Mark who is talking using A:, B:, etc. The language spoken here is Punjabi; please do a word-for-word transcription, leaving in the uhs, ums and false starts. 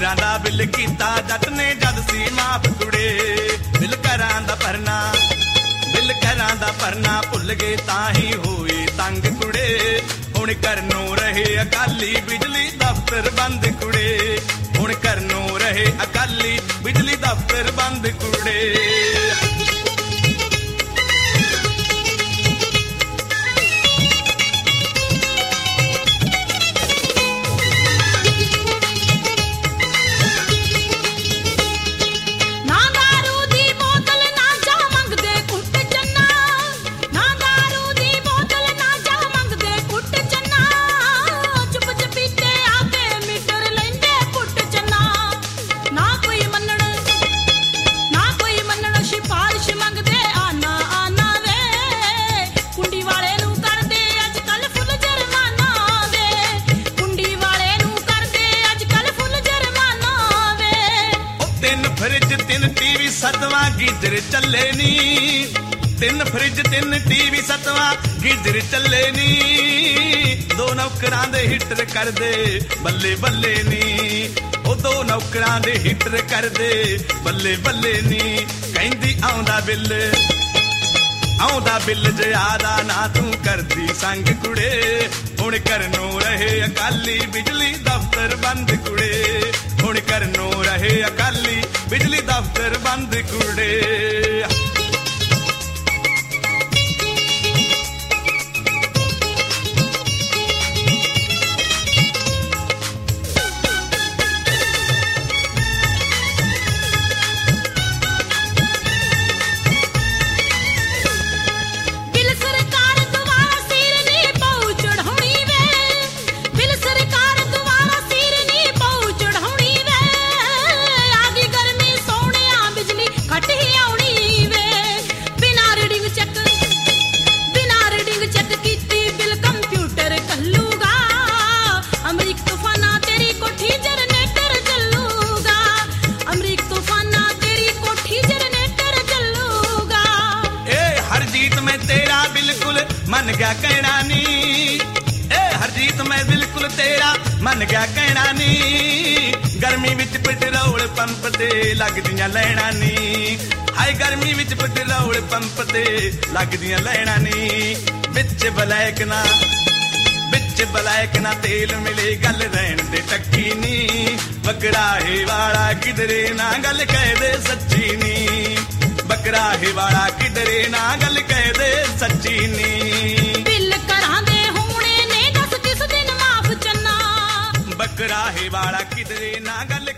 A: ਘਰਾਂ ਦਾ ਬਿੱਲ ਕੀਤਾ ਜੱਟ ਨੇ ਜਦ ਸੀ ਮਾਫ ਕੁੜੇ। ਬਿੱਲ ਘਰਾਂ ਦਾ ਭਰਨਾ ਬਿੱਲ ਘਰਾਂ ਦਾ ਭਰਨਾ ਭੁੱਲ ਗਏ ਤਾਂ ਹੀ ਹੋਏ ਤੰਗ ਕੁੜੇ। ਹੁਣ ਘਰ ਨੂੰ ਰਹੇ ਅਕਾਲੀ ਬਿਜਲੀ ਦਫ਼ਤਰ ਬੰਦ ਕੁੜੇ। ਹੁਣ ਘਰ ਨੂੰ ਰਹੇ ਅਕਾਲੀ ਬਿਜਲੀ ਦਫ਼ਤਰ ਬੰਦ ਕੁੜੇ। ਸਤਵਾਂ ਗੀਜਰ ਚੱਲੇ ਨੀ ਤਿੰਨ ਫਰਿੱਜ ਤਿੰਨ ਟੀਵੀ ਸਤਵਾਂ ਗੀਜਰ ਚੱਲੇ ਨੀ। ਦੋ ਨੌਕਰਾਂ ਦੇ ਹੀਟਰ ਕਰਦੇ ਬੱਲੇ ਬੱਲੇ ਨੀ। ਉਹ ਦੋ ਨੌਕਰਾਂ ਦੇ ਹੀਟਰ ਕਰਦੇ ਬੱਲੇ ਬੱਲੇ ਨੀ। ਕਹਿੰਦੀ ਆਉਂਦਾ ਬਿੱਲ ਆਉਂਦਾ ਬਿੱਲ ਜ਼ਿਆਦਾ ਨਾ ਤੂੰ ਕਰਦੀ ਸੰਗ ਕੁੜੇ। ਹੁਣ ਘਰ ਨੂੰ ਰਹੇ ਅਕਾਲੀ ਬਿਜਲੀ ਦਫ਼ਤਰ ਬੰਦ ਕੁੜੇ। ਹੁਣ ਘਰ ਨੂੰ ਰਹੇ ਅਕਾਲੀ ਬਿਜਲੀ ਦਫ਼ਤਰ ਬੰਦ ਕੁੜੇ। मन गया कहना नी ए हरजीत मैं बिल्कुल तेरा मन गया कहना नी। गर्मी विच पेट्रोल पंप ते लगदियां लैना नी। हाय गर्मी विच पेट्रोल पंप ते लगदियां लैना नी। बिच बलैक ना बिच बलैक ना तेल मिले गल रहन दे टक्की नी। बकराहे वाला किधरे ना गल कह दे सच्ची नी। बकराहे वाला किधरे ना गल कह दे सच्ची नी।
B: बिल घरां दे होणे ने दस किस दिन माफ चन्ना।
A: बकराहे वाला किधरे ना गल